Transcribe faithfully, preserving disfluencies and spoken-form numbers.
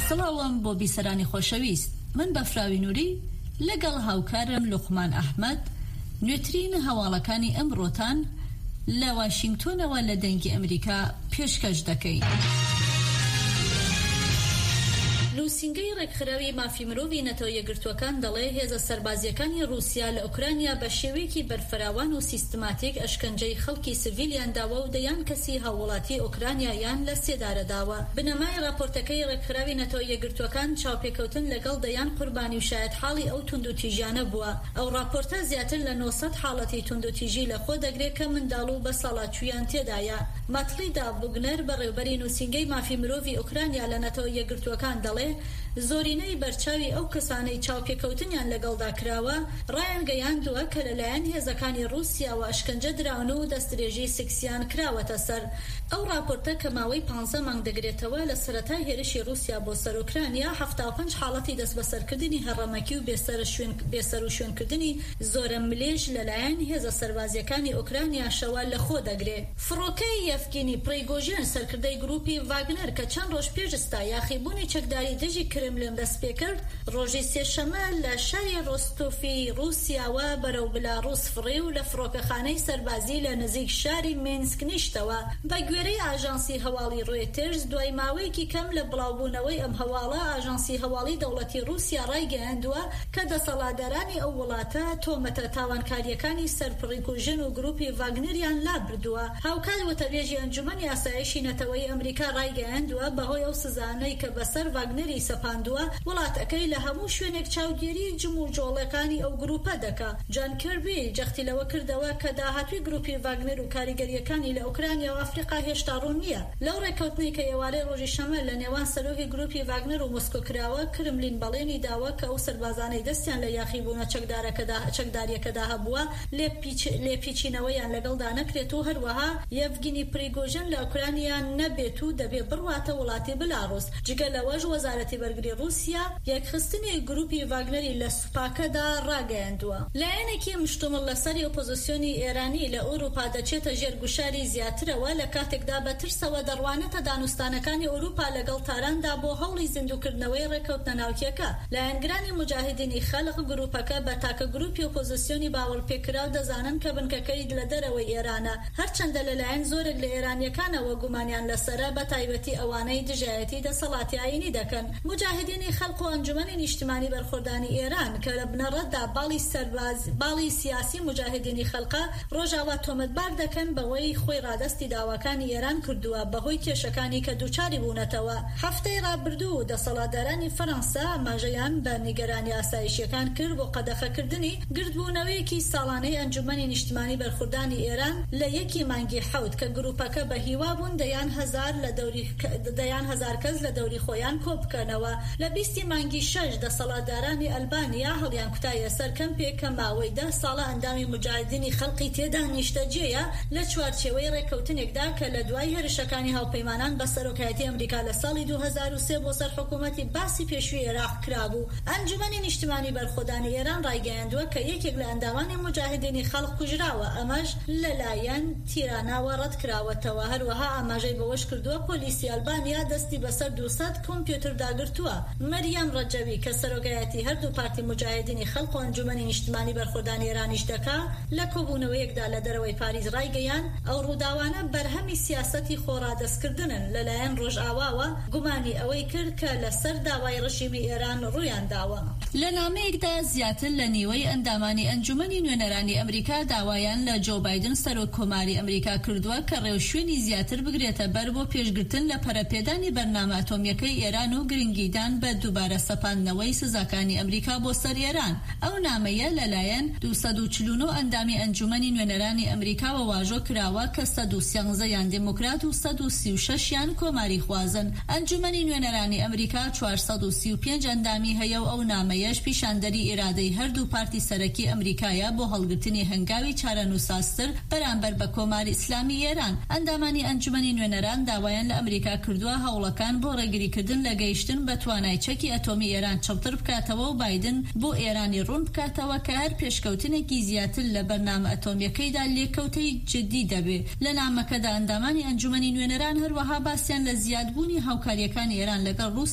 سڵاوم بۆ بیسەرانی خۆشەویست. من بەفراوی نووری لەگەڵ هاوکارم لوقمان ئەحمەد نوێترین هەواڵەکانی ئەمڕۆتان لە واشنگتۆنەوە لە دەنگی ئەمریکا پێشکەش دەکەین. نووسینگەی ڕێکخراوی مافی مرۆڤی نەتەوە یەکگرتووەکان دەڵێ هێزە سەربازیەکانی رووسیا لە ئوکرانیا بە شێوەیەکی بەرفراوان و سیستماتیک ئەشکەنجەی خەڵکی سڤیلیان داوە و دەیان کەسی هاوڵاتی ئوکرانیا یان لە سێدارە داوە. بنەمای راپۆرتەکەی ڕێکخراوی نەتەوە یەکگرتووەکان چاوپێکەوتن لەگەڵ دەیان قوربانی و شایەت حاڵی ئەو توندوتیژیانە بووە. ئەو راپۆرتە زیاتر لە نۆ سەد حاڵەتی توندوتیژی لەخۆ دەگرێت کە منداڵ و بە ساڵاتچوویان تێدایە. ماتریدا بوگنەر بەڕێوەبەری نووسینگەی مافی مرۆڤی ئوکرانیا لە نەتەوە یەکگرتووەکان دەڵێ زۆرینەی بەرچاوی ئەو کەسانەی چاوپێکەوتنیان لەگەڵدا کراوە ڕایان گەیاندووە کە لەلایەن هێزەکانی رووسیاوە ئەشکەنجە دراون و دەستدرێژی سکسیان کراوەتە سەر. ئەو راپۆرتە کە ماوەی پانزە مانگ دەگرێتەوە لە سەرەتای هێرشی رووسیا بۆ سەر ئوکرانیا هەفتاد و پێنج حاڵەتی دەست بەسەرکردنی هەڕەمەکی و بێسەر و شوێنکردنی زۆرە ملێژ لەلایەن هێزە سەربازیەکانی ئوکرانیا شەوە لەخۆ دەگرێت. فڕۆکەی یەفگینی پڕیگۆژین سەرکردەی گروپی ڤاگنەر کە چەند ڕۆژ پێشستا یاخیبوونی چەکداری دژی کرملین دەست پێ کرد ڕۆژی سێشەمە لە شاری ڕۆستۆفی رووسیاوە بەرەو بلاڕوس فڕی و لە فڕۆکەخانەی سەربازی لە نزیک شاری مینسک نیشتەوە. بە گوێرەی ئاژانسی هەواڵی ڕۆیترز دوای ماوەیەکی کەم لە بڵاوبوونەوەی ئەم هەواڵە ئاژانسی هەواڵی دەوڵەتی رووسیا ڕایگەیاندووە کە دەسەڵاتدارانی ئەو وڵاتە تۆمەتە تاوانکاریەکانی سەرپڕیکوژن و گروپی ڤاگنریان لابردووە. هاوکار وتەبێژی ئەنجومەنی ئاسایشی نەتەوەی ئەمریکا ڕایگەیاندووە بەهۆی ئەو سزانەی کە بەسەر ڤاگنری سەپاندووە وڵاتەکەی لە هەموو شوێنێک چاودێری جم و جۆڵەکانی ئەو گروپە دەکا. جان کێربی جەختی لەوە کردەوە کە داهاتووی گروپی ڤاگنر و کاریگەریەکانی لە ئوکرانیا و ئەفریقا هێشتا ڕوون نییە. لەو ڕێکەوتنەی کە ئێوارەی ڕۆژی شەمە لە نێوان سەرۆکی گروپی ڤاگنر و مۆسکۆ کراوە کرملین بەڵێنی داوە کە ئەو سەربازانەی دەستیان لە یاخیبوونە چەکداریەکەدا هەبووە لێپیچینەوەیان لەگەڵدا نەکرێت و هەروەها یەڤگینی پریگۆژن لە ئوکرانیا نەبێت و دەبێ بڕواتە وڵاتی بلاڕوس. جگە لەوەش وەزارەتی بەرگری رووسیا یەکخستنی گروپی ڤاگنەری لە سوپاکەدا ڕاگەیاندووە. لایەنێکی مشتومڵ لەسەری ئۆپۆزیسیۆنی ئێرانی لە ئەوروپا دەچێتە ژێرگوشاری زیاترەوە لە کاتێکدا بە ترسەوە دەڕوانێتە دانوستانەکانی ئەوروپا لەگەڵ تاراندا بۆ هەوڵی زیندووکردنەوەی ڕێکەوتنە ناوکیەکە. لایەنگرانی مجاهدینی خەلق گروپەکە بە تاکە گروپی ئۆپۆزیسیۆنی باوەڕپێکراو دەزانن کە بنکەکەی لە دەرەوەی ئێرانە، هەرچەندە لەلایەن زۆرێک لە ئێرانیەکانەوە گومانیان لەسەرە بە تایبەتی ئەوانەی دژایەتی دەسەڵاتی ئاینی دەکەن. مجاهدینی خەلق و ئەنجومەنی نیشتیمانی بەرخۆردانی ئێران کە لە بنەڕەتدا باڵی سەرباز باڵی سیاسی مجاهدینی خەلقە ڕۆژاوا تۆمەتبار دەکەن بەوەی خۆی ڕادەستی داواکانی ئێران کردووە بەهۆی کێشەکانی کە دووچاری بوونەتەوە. هەفتەی ڕابردوو دەسەڵاتدارانی فەڕەنسا ئاماژەیان بە نیگەرانی ئاسایشیەکان کرد بۆ قەدەخەکردنی گردبوونەوەیەکی ساڵانەی ئەنجومەنی نیشتیمانی بەرخۆردانی ئێران لە یەکی مانگی حەوت کە گروپەکە بە هیوا بوون دەیان هەزار لە دەوری دەیان هەزار کەس لە دەوری خۆیان کۆبکەنەوە. لە بیستی مانگی شەش دەسەڵاتدارانی ئەلبانیا هەڵیان کوتایە سەر کەمپێک کە ماوەی دە ساڵە ئەندامی مجاهدینی خەڵقی تێدا نیشتەجێیە لە چوارچێوەی ڕێکەوتنێکدا کە لە دوای هێرشەکانی هاوپەیمانان بە سەرۆکایەتی ئەمریکا لە ساڵی دوو هەزار و سێ بۆ سەر حکوومەتی باسی پێشووی عێراق کرابوو. ئەنجومەنی نیشتیمانی بەرخۆدانی ئێران ڕایگەیاندووە کە یەکێک لە ئەندامانی مجاهدینی خەڵق کوژراوە، ئەمەش لەلایەن تیراناوە ڕەت کراوەتەوە. هەروەها ئاماژەی بەوەش کردووە پۆلیسی ئەلبانیا دەستی بەسەر دووسەد کۆمپیوتر داگرتووە. مەریەم ڕەجەوی کە سەرۆکایەتی هەردوو پارتی مجاهدینی خەڵق و ئەنجومەنی نیشتیمانی بەرخۆدانی ئێرانیش دەکا لە کۆبوونەوەیەکدا لە دەرەوەی پاریس ڕایگەیان ئەو ڕووداوانە بەرهەمی سیاسەتی خۆڕادەستکردنن. لەلایەن ڕۆژئاواوە گومانی ئەوەی کرد کە لەسەر داوای ڕژیمی ئێران ڕوویان داوە. لە نامەیەکدا زیاتر لە نیوەی ئەندامانی ئەنجومەنی نوێنەرانی ئەمریکا داوایان لە جۆ بایدن سەرۆک کۆماری ئەمریکا کردووە کە ڕێوشوێنی زیاتر بگرێتە بەر بۆ پێشگرتن لە پەرەپێدانی بەرنامە ئەتۆمیەکەی ئێران و گرنگیدان بە دووبارە سەپاندنەوەی سزاکانی ئەمریکا بۆ سەر ئێران. ئەو نامەیە لەلایەن دووسەد و چل و نۆ ئەندامی ئەنجومەنی نوێنەرانی ئەمریکاوە واژۆ کراوە کە سەد و سیانزە یان دموکرات و سەد و سی و شەش یان کۆماری خوازن. ئەنجومەنی نوێنەرانی ئەمریکا چوارسەد و سی و پێنج ئەندامی هەیە و ئەو نامەیەش پیشاندەری ئێرادەی هەردوو پارتی سەرەکی ئەمریکایە بۆ هەڵگرتنی هەنگاوی چارەنووساستر بەرامبەر بە کۆماری ئیسلامی ئێران. ئەندامانی ئەنجومەنی نوێنەران داوایان لە ئەمریکا کردووە هەوڵەکان بۆ ڕێگریکردن لە گەیشتن بە توانای چەکی ئەتۆمی ئێران چەوتر بکاتەوە و بایدن بۆ ئێرانی ڕوون بکاتەوە کە هەر پێشکەوتنێکی زیاتر لە بەرنامە ئەتۆمیەکەیدا لێکەوتەی جدی دەبێت. لە نامەکەدا ئەندامانی ئەنجومەنی نوێنەران هەروەها باسییان لە زیادبوونی هاوکاریەکانی ئێران لەگەڵ